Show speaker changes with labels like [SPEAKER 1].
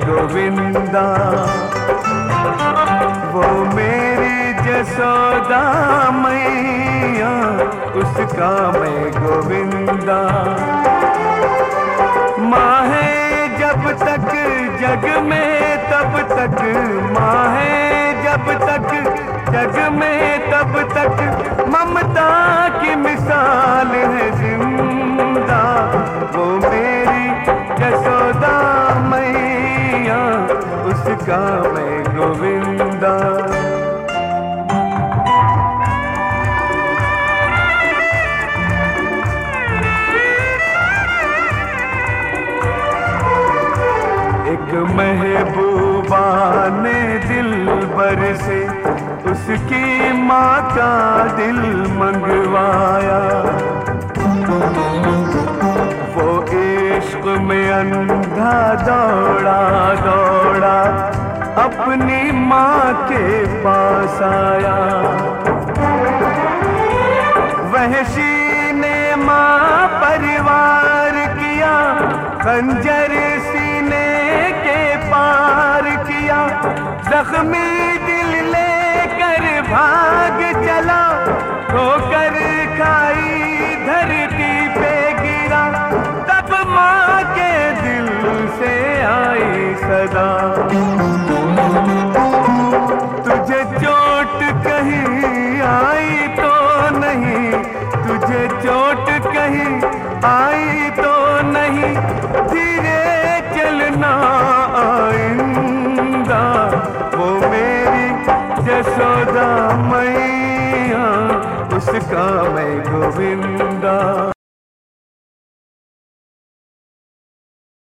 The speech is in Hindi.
[SPEAKER 1] गोविंदा, वो मेरी जसोदा मैया, उसका मैं गोविंदा। माँ है जब तक जग में तब तक, माँ है जब तक जग में तब तक, ममता की मिसाल है जिंदा, वो मेरी जसोदा मैया, उसका मैं गोविंदा। एक महबूबा ने दिलबर से उसकी माँ का दिल मंगवाया, वो इश्क में अंधा दौड़ा दौड़ा अपनी माँ के पास आया। वहशी ने माँ परिवार किया, खंजर सीने के पार किया, जख्मी दिल लेकर भाग चला, ठोकर खाई धरती पे गिरा, तब माँ के दिल से आई सदा, तुझे चोट कहीं आई तो नहीं, तुझे चोट कहीं आई तो नहीं, धीरे चलना आइंदा, वो मेरी जसोदा मैया, उसका मैं गोविंदा।